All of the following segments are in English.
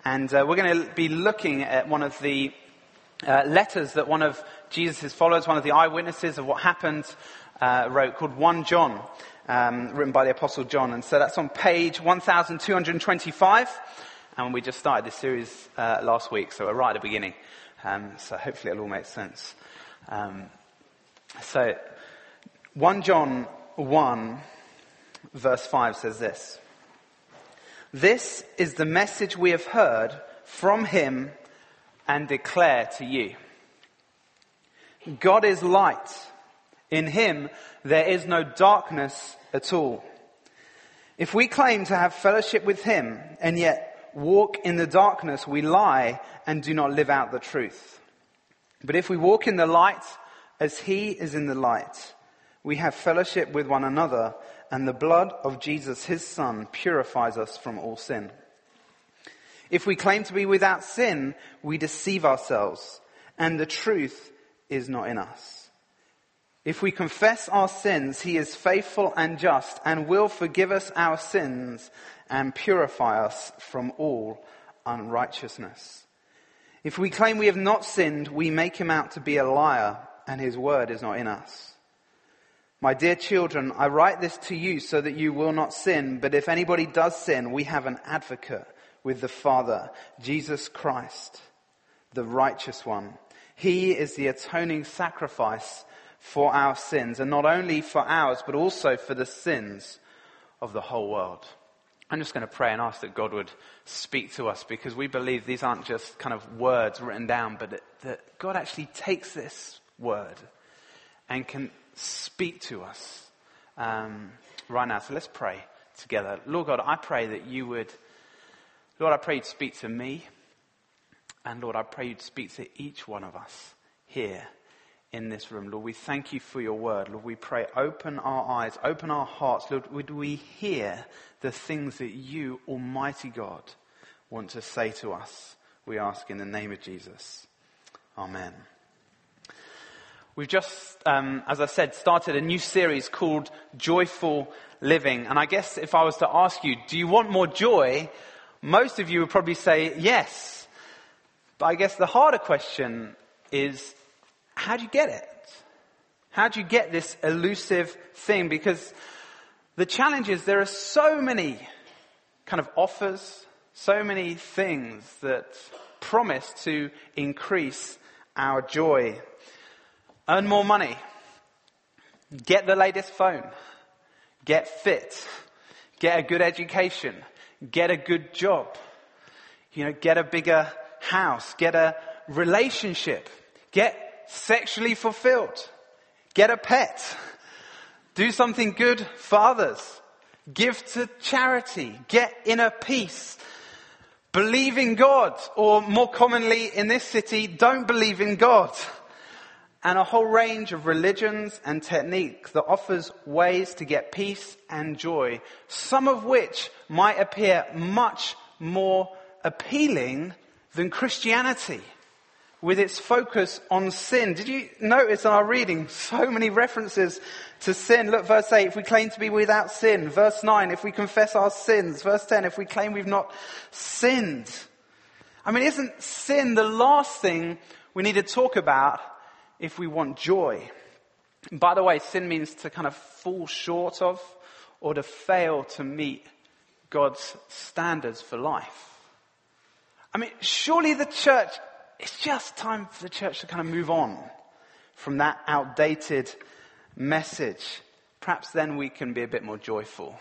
And we're going to be looking at one of the letters that one of Jesus' followers, one of the eyewitnesses of what happened, wrote, called 1 John, written by the Apostle John. And so that's on page 1225. And we just started this series last week, so we're right at the beginning. So hopefully it'll all make sense. So 1 John 1, verse 5 says this. This is the message we have heard from him and declare to you. God is light. In him there is no darkness at all. If we claim to have fellowship with him and yet walk in the darkness, we lie and do not live out the truth. But if we walk in the light as he is in the light, we have fellowship with one another, and the blood of Jesus, his Son, purifies us from all sin. If we claim to be without sin, we deceive ourselves, and the truth is not in us. If we confess our sins, he is faithful and just, and will forgive us our sins and purify us from all unrighteousness. If we claim we have not sinned, we make him out to be a liar, and his word is not in us. My dear children, I write this to you so that you will not sin, but if anybody does sin, we have an advocate with the Father, Jesus Christ, the righteous one. He is the atoning sacrifice for our sins, and not only for ours, but also for the sins of the whole world. I'm just going to pray and ask that God would speak to us, because we believe these aren't just kind of words written down, but that God actually takes this word and can speak to us right now. So let's pray together. Lord God, I pray that you would, Lord, I pray you'd speak to me. And Lord, I pray you'd speak to each one of us here in this room. Lord, we thank you for your word. Lord, we pray, open our eyes, open our hearts. Lord, would we hear the things that you, Almighty God, want to say to us? We ask in the name of Jesus. Amen. We've just, as I said, started a new series called Joyful Living. And I guess if I was to ask you, do you want more joy? Most of you would probably say yes. But I guess the harder question is, how do you get it? How do you get this elusive thing? Because the challenge is there are so many kind of offers, so many things that promise to increase our joy. Earn more money, get the latest phone, get fit, get a good education, get a good job, get a bigger house, get a relationship, get sexually fulfilled, get a pet, do something good for others, give to charity, get inner peace, believe in God, or more commonly in this city, don't believe in God. And a whole range of religions and techniques that offers ways to get peace and joy, some of which might appear much more appealing than Christianity, with its focus on sin. Did you notice in our reading so many references to sin? Look, verse 8, if we claim to be without sin. Verse 9, if we confess our sins. Verse 10, if we claim we've not sinned. I mean, isn't sin the last thing we need to talk about if we want joy? By the way, sin means to kind of fall short of or to fail to meet God's standards for life. I mean, surely it's just time for the church to kind of move on from that outdated message. Perhaps then we can be a bit more joyful.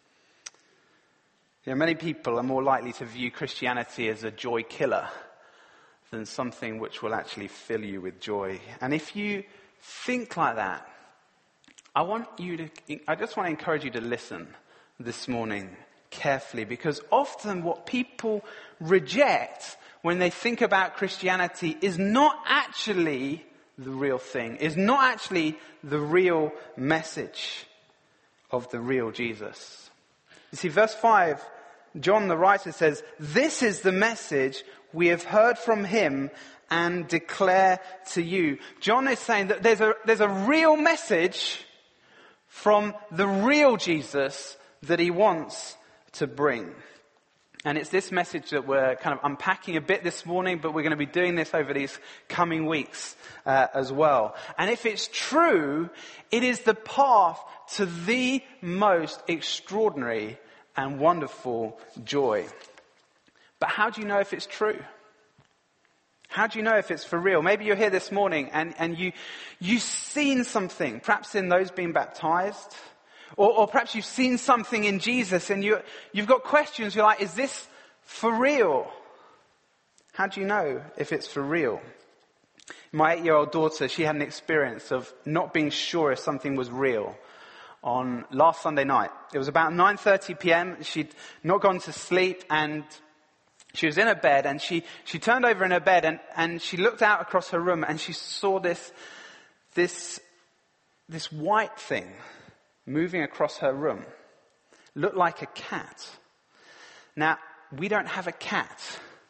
Many people are more likely to view Christianity as a joy killer than something which will actually fill you with joy. And if you think like that, I just want to encourage you to listen this morning carefully, because often what people reject when they think about Christianity is not actually the real thing, is not actually the real message of the real Jesus. You see, verse 5, John the writer says, this is the message we have heard from him and declare to you. John is saying that there's a real message from the real Jesus that he wants to bring. And it's this message that we're kind of unpacking a bit this morning, but we're going to be doing this over these coming weeks as well. And if it's true, it is the path to the most extraordinary and wonderful joy. But how do you know if it's true? How do you know if it's for real? Maybe you're here this morning and you've seen something, perhaps in those being baptized, or perhaps you've seen something in Jesus and you've got questions. You're like, is this for real? How do you know if it's for real? My 8-year-old daughter, she had an experience of not being sure if something was real on last Sunday night. It was about 9:30 p.m. She'd not gone to sleep and she was in her bed and she turned over in her bed and she looked out across her room and she saw this white thing moving across her room. Looked like a cat. Now, we don't have a cat.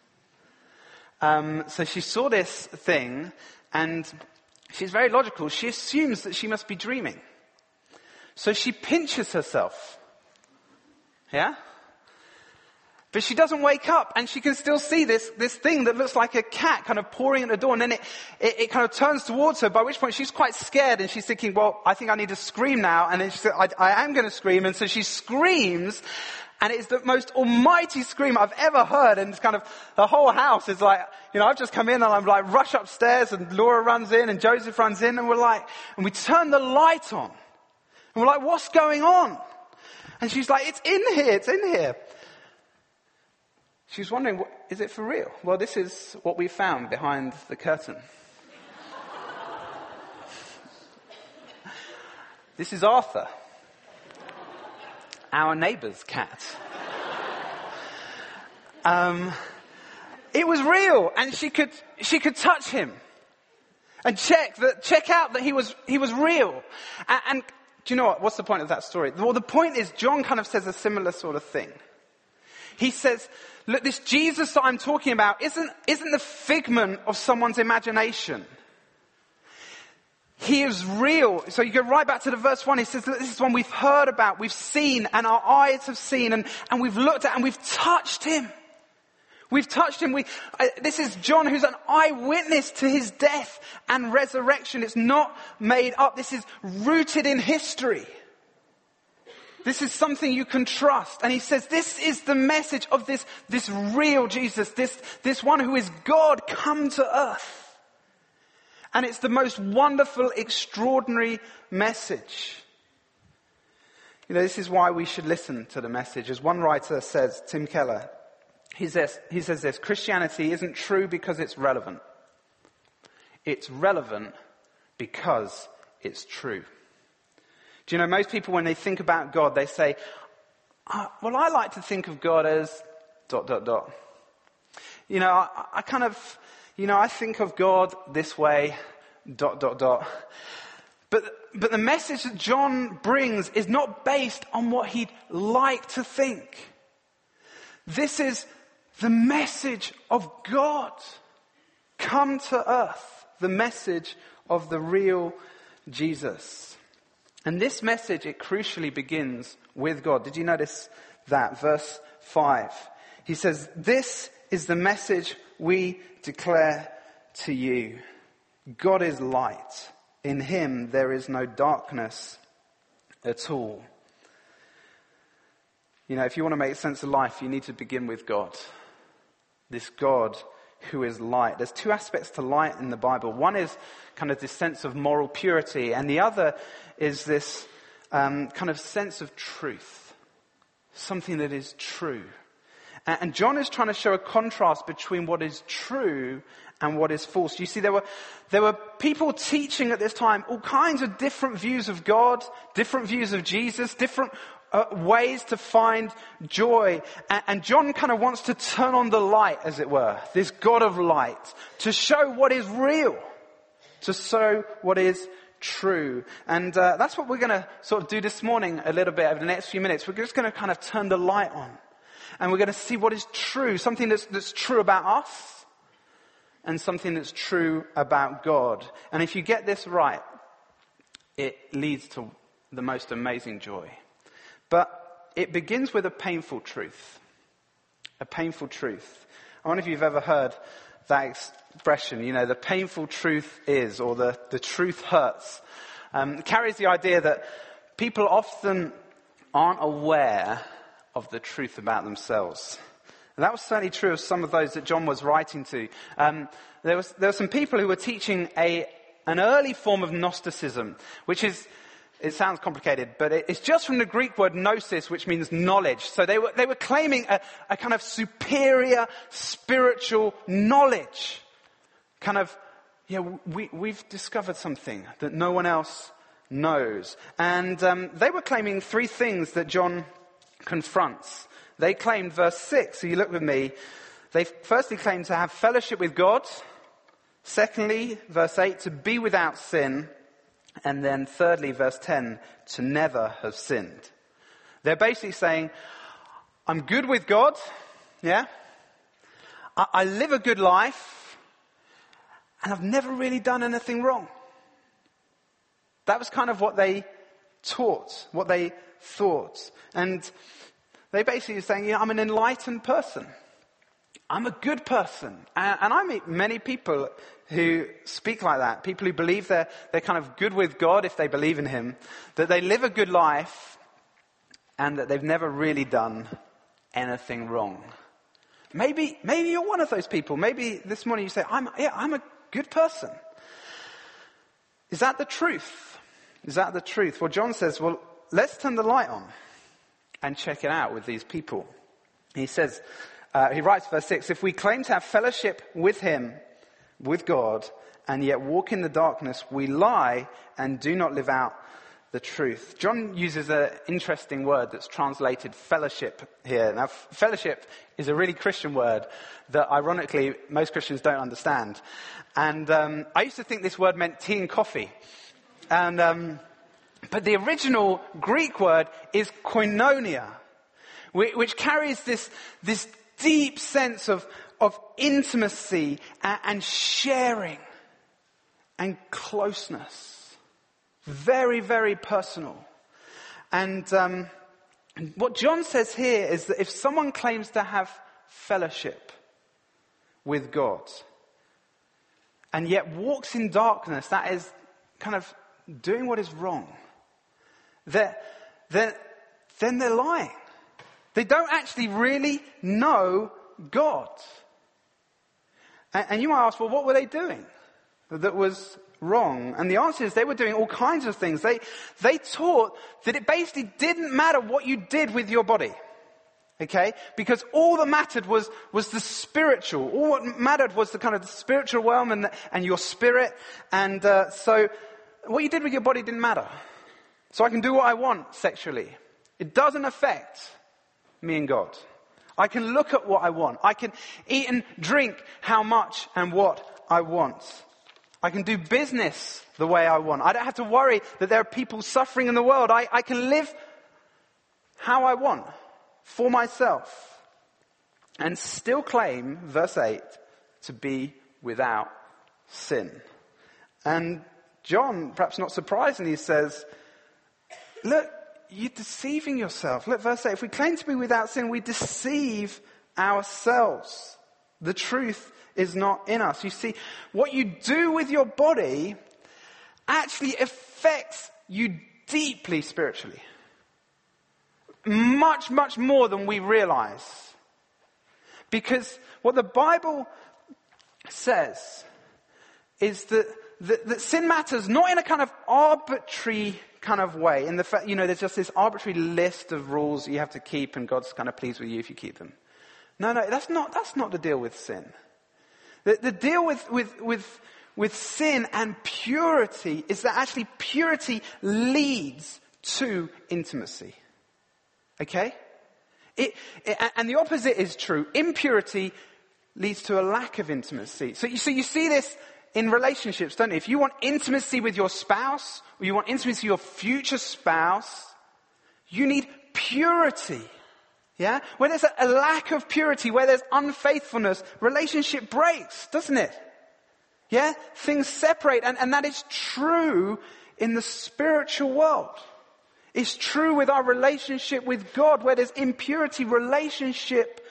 So she saw this thing and she's very logical. She assumes that she must be dreaming. So she pinches herself. Yeah? But she doesn't wake up and she can still see this thing that looks like a cat kind of pouring at the door, and then it kind of turns towards her, by which point she's quite scared and she's thinking, well, I think I need to scream now. And then she said, I am going to scream. And so she screams, and it's the most almighty scream I've ever heard. And it's kind of, the whole house is like, I've just come in and I'm like, rush upstairs, and Laura runs in and Joseph runs in, and and we turn the light on. And we're like, what's going on? And she's like, it's in here. She's wondering, is it for real? Well, this is what we found behind the curtain. This is Arthur, our neighbour's cat. It was real, and she could touch him and check out that he was real. And do you know what? What's the point of that story? Well, the point is John kind of says a similar sort of thing. He says, look, this Jesus that I'm talking about isn't the figment of someone's imagination. He is real. So you go right back to the verse 1. He says, look, this is one we've heard about, we've seen, and our eyes have seen, and we've looked at, and we've touched him. We've touched him. This is John, who's an eyewitness to his death and resurrection. It's not made up. This is rooted in history. This is something you can trust. And he says, this is the message of this real Jesus, this one who is God come to earth. And it's the most wonderful, extraordinary message. This is why we should listen to the message. As one writer says, Tim Keller, he says this: Christianity isn't true because it's relevant. It's relevant because it's true. Do you know, most people, when they think about God, they say, well, I like to think of God as ... I kind of, I think of God this way ... But the message that John brings is not based on what he'd like to think. This is the message of God come to earth. The message of the real Jesus. And this message, it crucially begins with God. Did you notice that? Verse 5. He says, this is the message we declare to you. God is light. In him there is no darkness at all. If you want to make sense of life, you need to begin with God. This God who is light. There's two aspects to light in the Bible. One is kind of this sense of moral purity, and the other is this kind of sense of truth. Something that is true. And John is trying to show a contrast between what is true and what is false. You see, there were people teaching at this time all kinds of different views of God, different views of Jesus, different ways to find joy. And John kind of wants to turn on the light, as it were, this God of light, to show what is real, to show what is true. And that's what we're going to sort of do this morning a little bit over the next few minutes. We're just going to kind of turn the light on. And we're going to see what is true, something that's true about us, and something that's true about God. And if you get this right, it leads to the most amazing joy. But it begins with a painful truth. A painful truth. I wonder if you've ever heard that expression, the painful truth is, or the truth hurts. It carries the idea that people often aren't aware of the truth about themselves. And that was certainly true of some of those that John was writing to. There were some people who were teaching an early form of Gnosticism, which is, it sounds complicated, but it's just from the Greek word gnosis, which means knowledge. So they were claiming a kind of superior spiritual knowledge. We've discovered something that no one else knows. And they were claiming three things that John confronts. They claimed, verse 6, so you look with me, they firstly claimed to have fellowship with God. Secondly, verse 8, to be without sin. And then thirdly, verse 10, to never have sinned. They're basically saying, I'm good with God, yeah? I live a good life, and I've never really done anything wrong. That was kind of what they taught, what they thought. And they basically were saying, I'm an enlightened person. I'm a good person. And I meet many people who speak like that. People who believe they're kind of good with God if they believe in Him. That they live a good life and that they've never really done anything wrong. Maybe you're one of those people. Maybe this morning you say, I'm a good person. Is that the truth? Is that the truth? Well, John says, let's turn the light on and check it out with these people. He says, he writes verse 6, if we claim to have fellowship with Him, with God, and yet walk in the darkness, we lie and do not live out the truth. John uses an interesting word that's translated fellowship here. Now, fellowship is a really Christian word that, ironically, most Christians don't understand. And I used to think this word meant tea and coffee. And but the original Greek word is koinonia, which carries this deep sense of intimacy and sharing and closeness. Very, very personal. And what John says here is that if someone claims to have fellowship with God and yet walks in darkness, that is kind of doing what is wrong, then they're lying. They don't actually really know God. And you might ask, what were they doing that was wrong? And the answer is they were doing all kinds of things. They taught that it basically didn't matter what you did with your body. Okay? Because all that mattered was the spiritual. All what mattered was the kind of the spiritual realm and your spirit. And so what you did with your body didn't matter. So I can do what I want sexually. It doesn't affect me and God. I can look at what I want. I can eat and drink how much and what I want. I can do business the way I want. I don't have to worry that there are people suffering in the world. I can live how I want for myself and still claim, verse 8, to be without sin. And John, perhaps not surprisingly, says, look, you're deceiving yourself. Look, verse 8, if we claim to be without sin, we deceive ourselves. The truth is not in us. You see, what you do with your body actually affects you deeply spiritually. Much, much more than we realize. Because what the Bible says is that sin matters not in a kind of arbitrary kind of way. In the fact, there's just this arbitrary list of rules that you have to keep and God's kind of pleased with you if you keep them. No, that's not the deal with sin. The deal with sin and purity is that actually purity leads to intimacy. Okay? And the opposite is true. Impurity leads to a lack of intimacy. So you see this in relationships, don't you? If you want intimacy with your spouse, or you want intimacy with your future spouse, you need purity. Yeah? Where there's a lack of purity, where there's unfaithfulness, relationship breaks, doesn't it? Yeah? Things separate, and that is true in the spiritual world. It's true with our relationship with God. Where there's impurity, relationship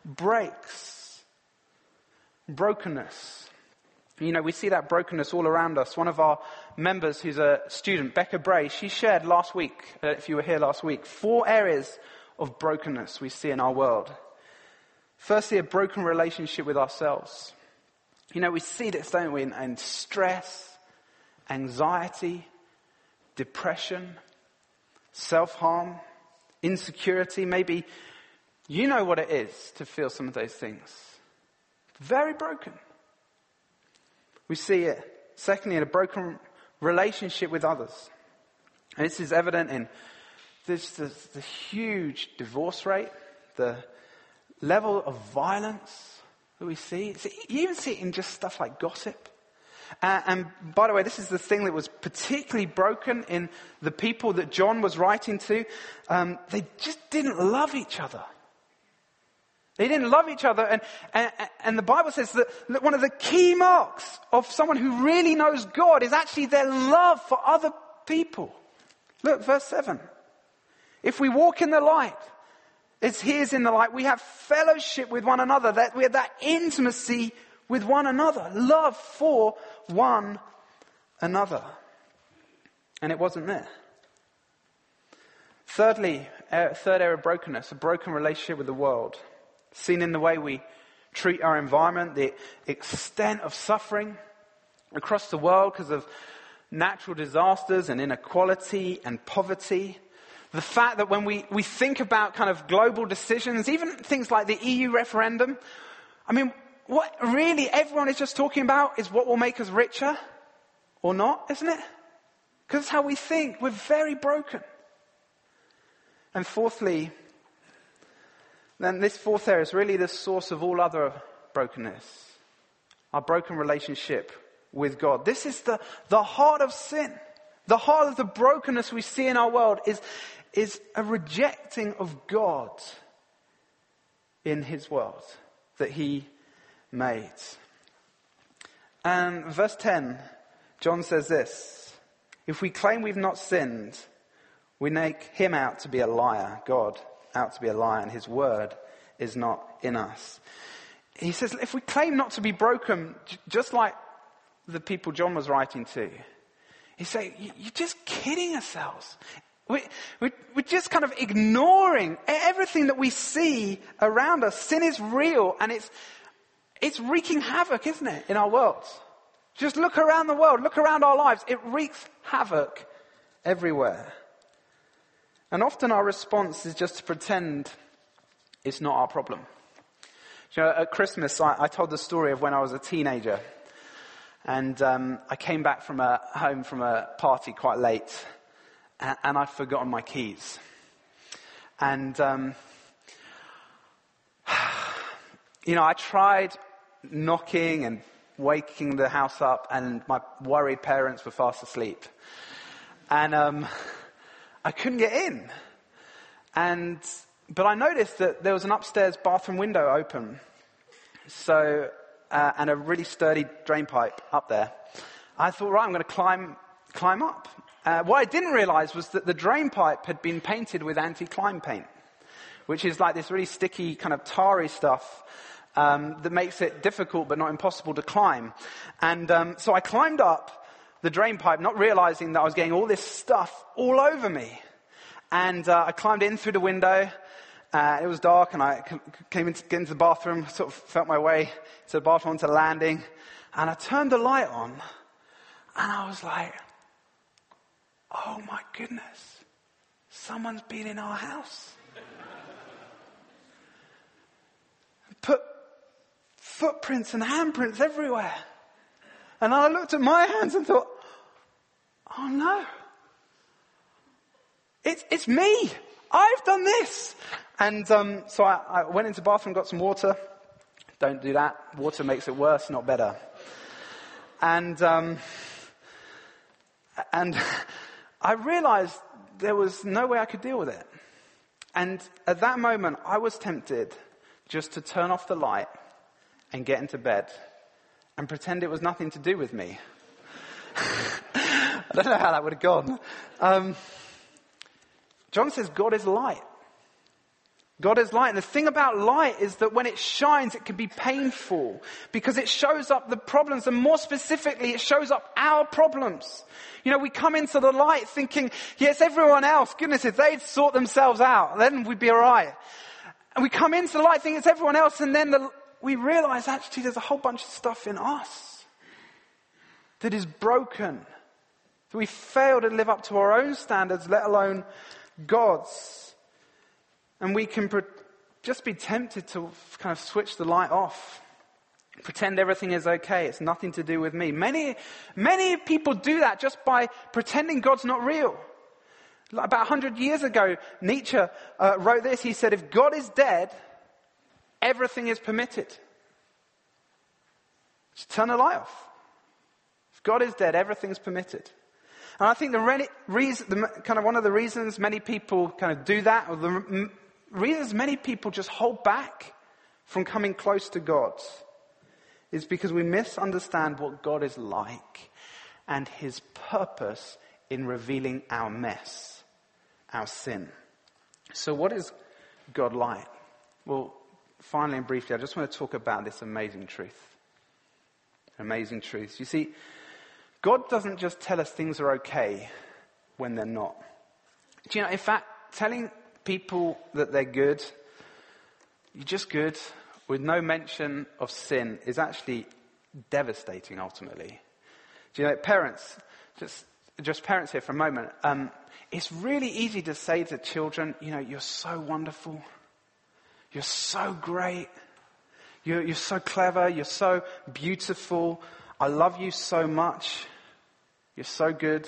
breaks. Brokenness. You know, we see that brokenness all around us. One of our members who's a student, Becca Bray, she shared last week, if you were here last week, 4 areas of brokenness we see in our world. Firstly, a broken relationship with ourselves. You know, we see this, don't we, in stress, anxiety, depression, self-harm, insecurity. Maybe you know what it is to feel some of those things. Very broken. We see it, secondly, in a broken relationship with others. And this is evident in the huge divorce rate, the level of violence that we see. You even see it in just stuff like gossip. And by the way, this is the thing that was particularly broken in the people that John was writing to. They just didn't love each other. They didn't love each other. And the Bible says that one of the key marks of someone who really knows God is actually their love for other people. Look, verse 7. If we walk in the light, as He is in the light, we have fellowship with one another. That we have that intimacy with one another. Love for one another. And it wasn't there. Thirdly, third area of brokenness, a broken relationship with the world. Seen in the way we treat our environment, the extent of suffering across the world because of natural disasters and inequality and poverty. The fact that when we think about kind of global decisions, even things like the EU referendum, I mean, what really everyone is just talking about is what will make us richer or not, isn't it? Because that's how we think. We're very broken. And fourthly, then this fourth area is really the source of all other brokenness. Our broken relationship with God. This is the heart of sin. The heart of the brokenness we see in our world is a rejecting of God in His world that He made. And verse 10, John says this: if we claim we've not sinned, we make Him out to be a liar, God out to be a liar, and His word is not in us. He says, if we claim not to be broken, just like the people John was writing to, he's saying, you're just kidding yourselves. We're just kind of ignoring everything that we see around us. Sin is real, and it's wreaking havoc, isn't it, in our world? Just look around the world, look around our lives. It wreaks havoc everywhere. And often our response is just to pretend it's not our problem. You know, at Christmas, I told the story of when I was a teenager. And I came back home from a party quite late. And I'd forgotten my keys. And, I tried knocking and waking the house up. And my worried parents were fast asleep. And I couldn't get in. But I noticed that there was an upstairs bathroom window open. So, and a really sturdy drain pipe up there. I thought, right, I'm going to climb up. What I didn't realize was that the drain pipe had been painted with anti-climb paint, which is like this really sticky kind of tarry stuff that makes it difficult but not impossible to climb. And so I climbed up the drain pipe, not realizing that I was getting all this stuff all over me. And I climbed in through the window. It was dark, and I came into the bathroom, sort of felt my way to the bathroom onto the landing. And I turned the light on, and I was like, oh my goodness, someone's been in our house. Put footprints and handprints everywhere. And I looked at my hands and thought, oh no, it's me. I've done this. And so I went into the bathroom, got some water. Don't do that. Water makes it worse, not better. And I realized there was no way I could deal with it. And at that moment, I was tempted just to turn off the light and get into bed and pretend it was nothing to do with me. I don't know how that would have gone. John says God is light. God is light. And the thing about light is that when it shines, it can be painful because it shows up the problems. And more specifically, it shows up our problems. You know, we come into the light thinking, yes, everyone else, goodness, if they'd sort themselves out, then we'd be all right. And we come into the light thinking it's everyone else, and then we realize actually there's a whole bunch of stuff in us that is broken. That we fail to live up to our own standards, let alone God's. And we can just be tempted to kind of switch the light off. Pretend everything is okay. It's nothing to do with me. Many people do that just by pretending God's not real. About 100 years ago, Nietzsche wrote this. He said, if God is dead, everything is permitted. Just turn the light off. If God is dead, everything's permitted. And I think one of the reasons many people kind of do that, or the reasons many people just hold back from coming close to God, is because we misunderstand what God is like and his purpose in revealing our mess, our sin. So what is God like? Well, finally and briefly, I just want to talk about this amazing truth. Amazing truth. You see, God doesn't just tell us things are okay when they're not. Do you know, in fact, telling people that they're good, you're just good, with no mention of sin is actually devastating ultimately. Do you know, parents, just parents here for a moment, it's really easy to say to children, you know, you're so wonderful, you're so great, you're so clever, you're so beautiful, I love you so much, you're so good.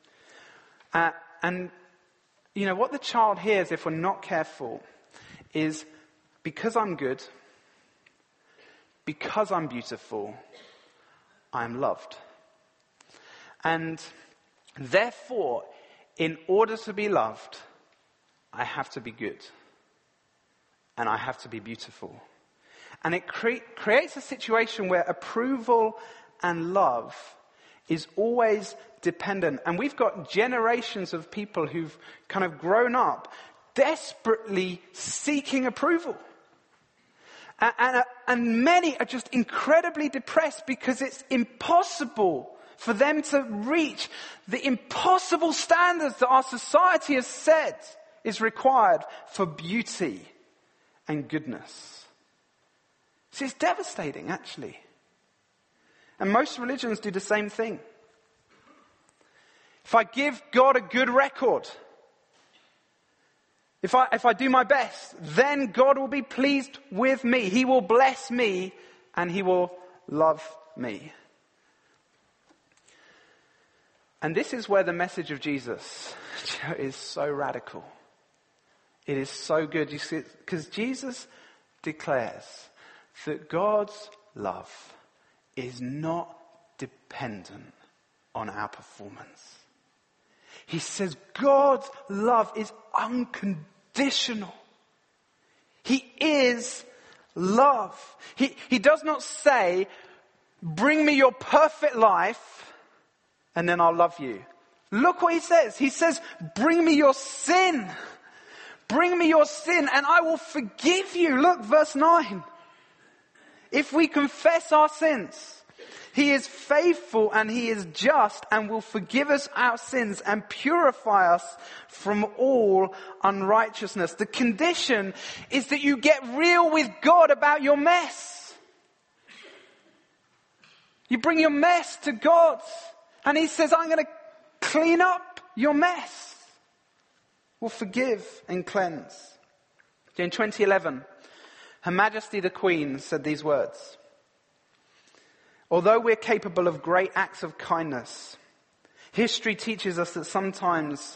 And you know, what the child hears if we're not careful is, because I'm good, because I'm beautiful, I'm loved. And therefore, in order to be loved, I have to be good. And I have to be beautiful. And it creates a situation where approval and love is always dependent. And we've got generations of people who've kind of grown up desperately seeking approval. And many are just incredibly depressed because it's impossible for them to reach the impossible standards that our society has said is required for beauty and goodness. See, it's devastating, actually. And most religions do the same thing. If I give God a good record, if I do my best, then God will be pleased with me. He will bless me and he will love me. And this is where the message of Jesus is so radical. It is so good. You see, because Jesus declares that God's love is not dependent on our performance. He says God's love is unconditional. He is love. He does not say, bring me your perfect life and then I'll love you. Look what he says. He says, bring me your sin. Bring me your sin and I will forgive you. Look, verse 9. If we confess our sins, he is faithful and he is just and will forgive us our sins and purify us from all unrighteousness. The condition is that you get real with God about your mess. You bring your mess to God and he says, I'm going to clean up your mess. Will forgive and cleanse. In 2011, Her Majesty the Queen said these words. Although we're capable of great acts of kindness, history teaches us that sometimes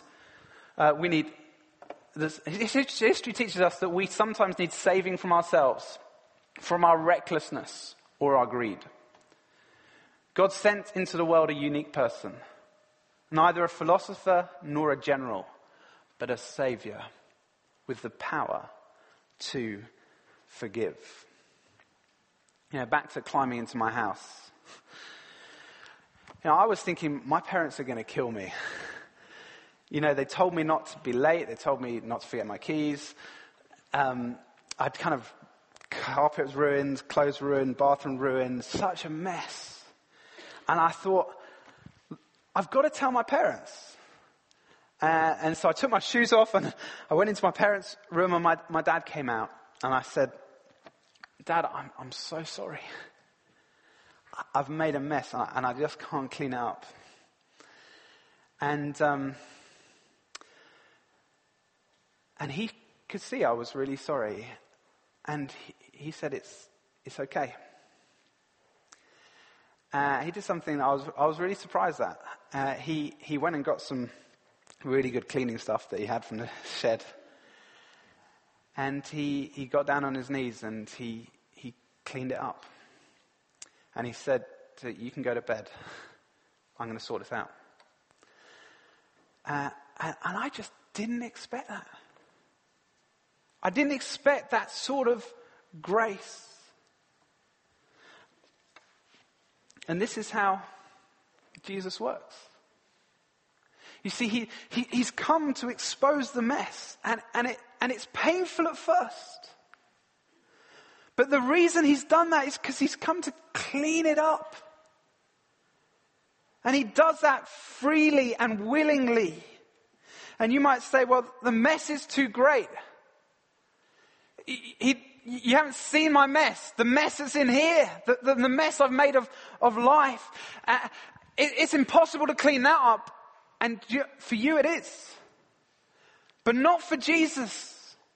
history teaches us that we sometimes need saving from ourselves, from our recklessness or our greed. God sent into the world a unique person, neither a philosopher nor a general, but a savior with the power to forgive. You know, back to climbing into my house. You know, I was thinking, my parents are going to kill me. You know, they told me not to be late. They told me not to forget my keys. I'd kind of, carpet was ruined, clothes ruined, bathroom ruined, such a mess. And I thought, I've got to tell my parents. And so I took my shoes off and I went into my parents' room, and my dad came out, and I said, Dad, I'm so sorry. I've made a mess and I just can't clean it up. And he could see I was really sorry. And he said, it's okay. He did something that I was really surprised at. He went and got some really good cleaning stuff that he had from the shed. And he got down on his knees and he cleaned it up. And he said, you can go to bed. I'm going to sort this out. And I just didn't expect that. I didn't expect that sort of grace. And this is how Jesus works. You see, he's come to expose the mess, and it's painful at first. But the reason he's done that is because he's come to clean it up. And he does that freely and willingly. And you might say, well, the mess is too great. You haven't seen my mess. The mess that's in here. The mess I've made of life. It's impossible to clean that up. And for you it is. But not for Jesus.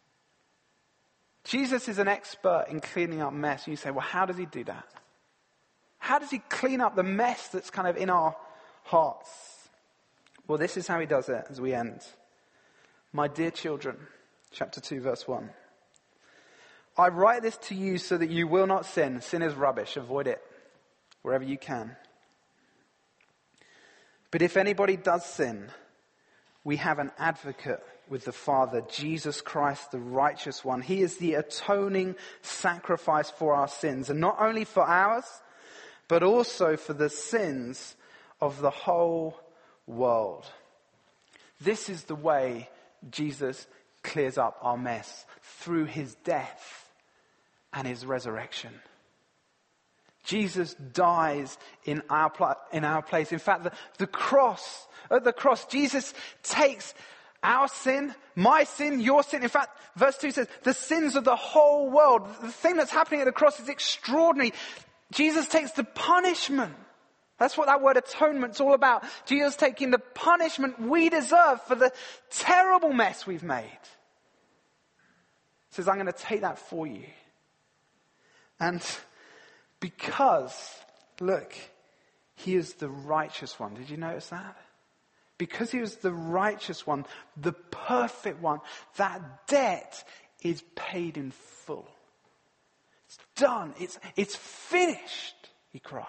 Jesus is an expert in cleaning up mess. And you say, well, how does he do that? How does he clean up the mess that's kind of in our hearts? Well, this is how he does it as we end. My dear children, chapter 2, verse 1. I write this to you so that you will not sin. Sin is rubbish. Avoid it wherever you can. But if anybody does sin, we have an advocate with the Father, Jesus Christ, the righteous one. He is the atoning sacrifice for our sins, and not only for ours, but also for the sins of the whole world. This is the way Jesus clears up our mess, through his death and his resurrection. Jesus dies in our place. In fact, at the cross, Jesus takes our sin, my sin, your sin. In fact, verse 2 says, the sins of the whole world. The thing that's happening at the cross is extraordinary. Jesus takes the punishment. That's what that word atonement's all about. Jesus taking the punishment we deserve for the terrible mess we've made. He says, I'm going to take that for you. And because, look, he is the righteous one. Did you notice that? Because he was the righteous one, the perfect one, that debt is paid in full. It's done. It's finished, he cried.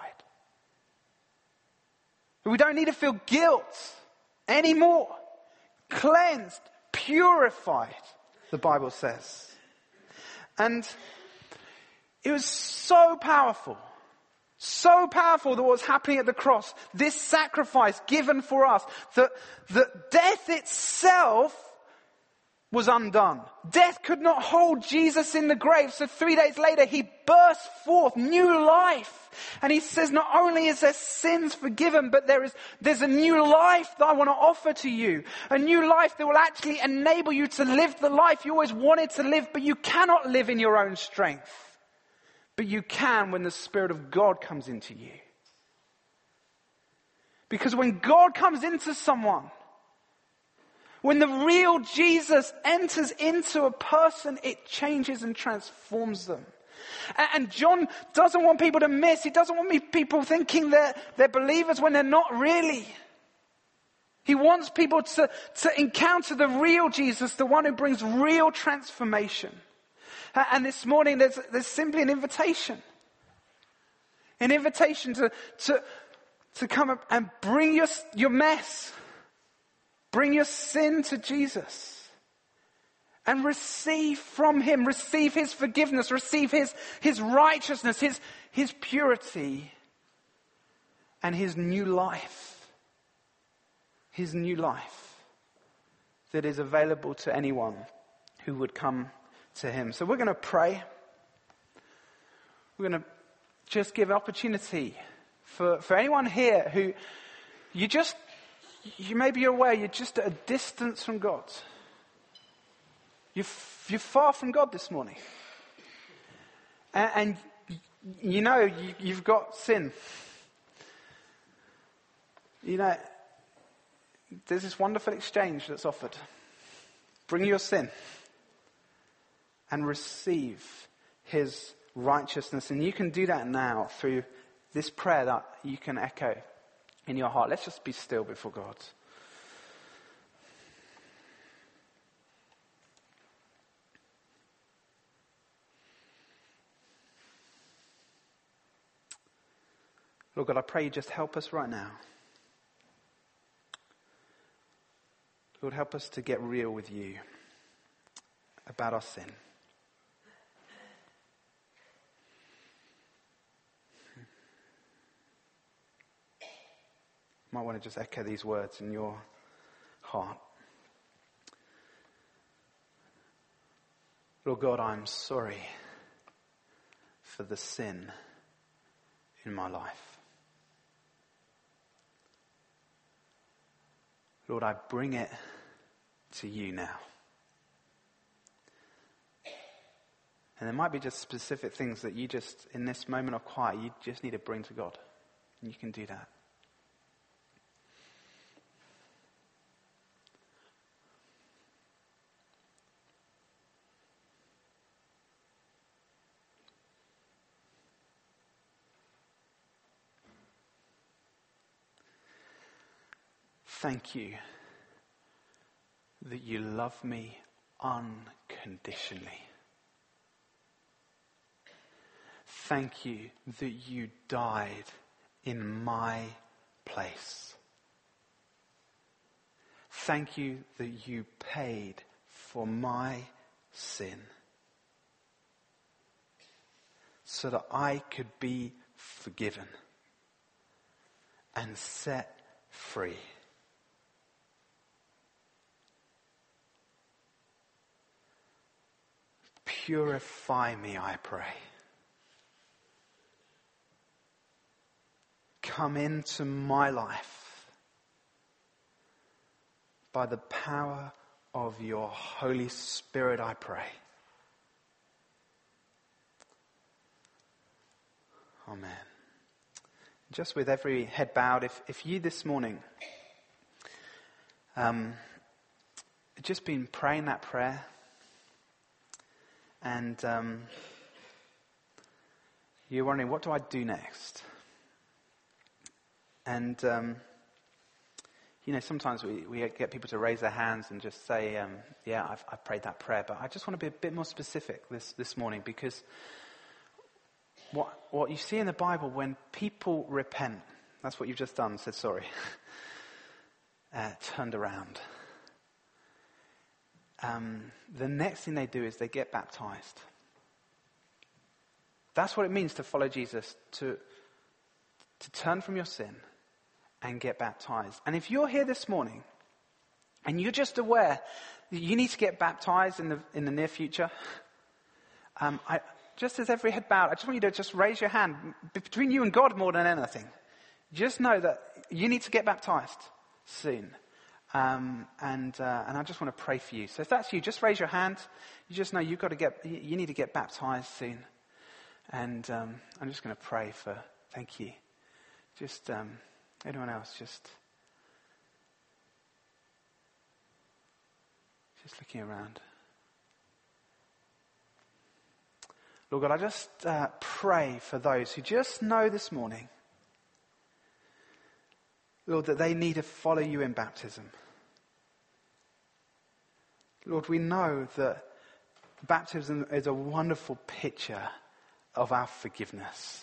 We don't need to feel guilt anymore. Cleansed, purified, the Bible says. And it was so powerful that what was happening at the cross, this sacrifice given for us, that death itself was undone. Death could not hold Jesus in the grave. So 3 days later, he burst forth new life. And he says, not only is there sins forgiven, but there's a new life that I want to offer to you. A new life that will actually enable you to live the life you always wanted to live, but you cannot live in your own strength. But you can when the Spirit of God comes into you. Because when God comes into someone, when the real Jesus enters into a person, it changes and transforms them. And John doesn't want people to miss. He doesn't want people thinking they're believers when they're not really. He wants people to encounter the real Jesus, the one who brings real transformation. And this morning there's simply an invitation. An invitation to come up and bring your mess. Bring your sin to Jesus and receive from him, receive his forgiveness, receive his righteousness, his purity, and his new life. His new life that is available to anyone who would come to him. So we're going to pray. We're going to just give opportunity for anyone here who maybe you're aware you're just at a distance from God. You're far from God this morning. And you know you've got sin. You know, there's this wonderful exchange that's offered. Bring your sin and receive his righteousness. And you can do that now through this prayer that you can echo in your heart. Let's just be still before God. Lord God, I pray you just help us right now. Lord, help us to get real with you about our sin. You might want to just echo these words in your heart. Lord God, I'm sorry for the sin in my life. Lord, I bring it to you now. And there might be just specific things that you just, in this moment of quiet, you just need to bring to God. And you can do that. Thank you that you love me unconditionally. Thank you that you died in my place. Thank you that you paid for my sin so that I could be forgiven and set free. Purify me, I pray. Come into my life by the power of your Holy Spirit, I pray. Amen. Just with every head bowed, if you this morning just been praying that prayer, and you're wondering, what do I do next? And, sometimes we get people to raise their hands and just say, I've prayed that prayer. But I just want to be a bit more specific this morning, because what you see in the Bible, when people repent, that's what you've just done, said sorry, turned around. The next thing they do is they get baptized. That's what it means to follow Jesus, to turn from your sin and get baptized. And if you're here this morning and you're just aware that you need to get baptized in the near future, just as every head bowed, I just want you to just raise your hand between you and God more than anything. Just know that you need to get baptized soon. And I just want to pray for you. So if that's you, just raise your hand. You just know you need to get baptized soon. And I'm just going to pray thank you. Just anyone else, just looking around. Lord God, I just pray for those who just know this morning, Lord, that they need to follow you in baptism. Lord, we know that baptism is a wonderful picture of our forgiveness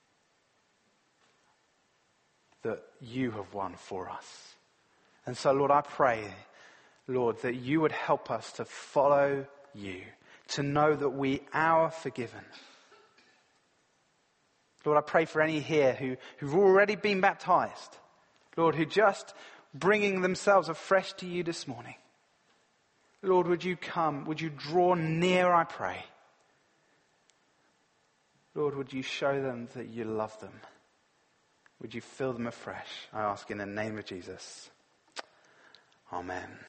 that you have won for us. And so, Lord, I pray, Lord, that you would help us to follow you, to know that we are forgiven. Lord, I pray for any here who've already been baptized, Lord, who just bringing themselves afresh to you this morning. Lord, would you come? Would you draw near, I pray? Lord, would you show them that you love them? Would you fill them afresh? I ask in the name of Jesus. Amen.